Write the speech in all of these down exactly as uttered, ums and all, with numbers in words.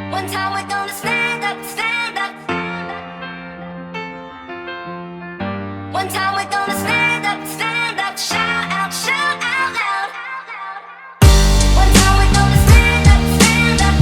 One time we're gonna stand up, stand up. One time we're gonna stand up, stand up. Shout out, shout out loud. One time we're gonna stand up, stand up.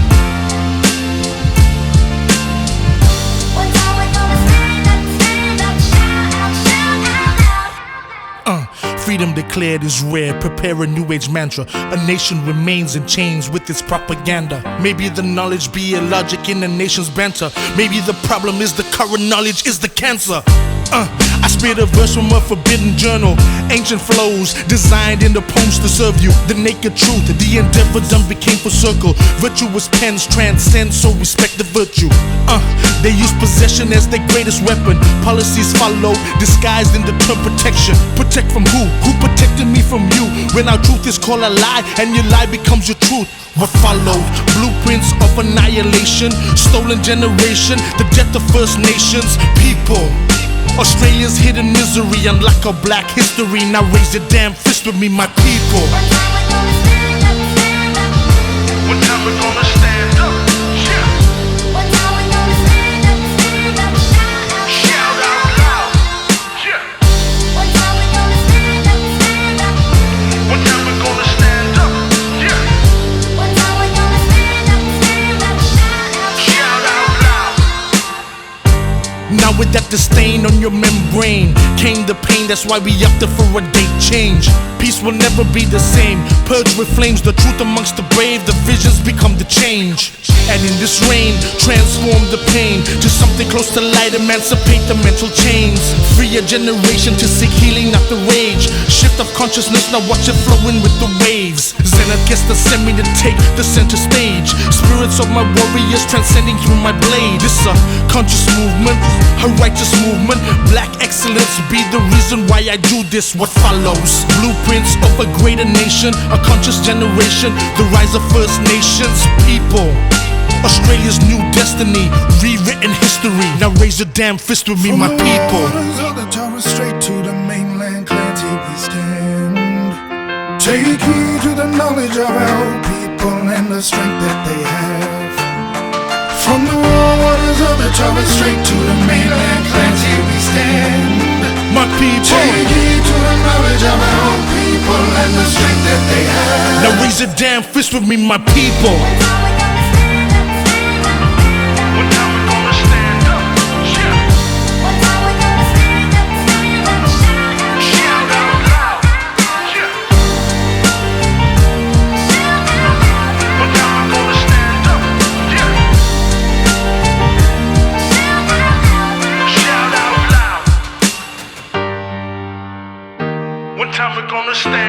One time we're gonna stand up, stand up. Shout out, shout out loud. Uh, freedom declared is rare. Prepare a new age mantra. A nation remains in chains with its propaganda. Maybe the knowledge be a logic in the nation's banter. Maybe the problem is the current knowledge is the cancer. Uh, I spit a verse from a forbidden journal. Ancient flows designed in the poems to serve you. The naked truth, the endeavor done became for circle. Virtuous pens transcend, so respect the virtue. Uh, they use possession as their greatest weapon. Policies follow, disguised in the term protection. Protect from who? Who protected me from you? When our truth is called a lie, and your lie becomes your truth. What followed? Blueprints of annihilation. Stolen generation, the death of First Nations people. Australia's hidden misery, unlock our black history. Now raise your damn fist with me, my people. One time we're gonna stand up, stand up. One time we're gonna stand up, stand up. Yeah. Shout out loud. Shout out, shout out loud. Yeah. One time we're gonna stand up, stand up. One time we're gonna stand up. Yeah. One time we're gonna stand up, stand up. Shout out loud. Now with that disdain on your membrane came the pain, that's why we opted for a date change. Peace will never be the same. Purge with flames, the truth amongst the brave. The visions become the change. And in this reign, transform the pain to something close to light. Emancipate the mental chains. Free a generation to seek healing, not the rage. Shift of consciousness, now watch it flowing with the waves. Zenith gets the semi to take the center stage. Spirits of my warriors transcending through my blade. This a conscious movement, a righteous movement. Black excellence be the reason why I do this. What follows? Blueprints of a greater nation, a conscious generation, the rise of First Nations people. Australia's new destiny, rewritten history. Now raise your damn fist with me, From my the people. waters of the Torres Strait to the mainland, clans here we stand. Take heed to the knowledge of our people and the strength that they have. From the waters of the Torres Strait to the mainland, clans here we stand. My people. Take heed to the knowledge of our people and the strength that they have. Now raise your damn fist with me, my people. One time we're gonna stand up. Yeah. Shout out loud. Yeah. One time we're gonna stand up. Yeah. Shout out loud. One time we're gonna stand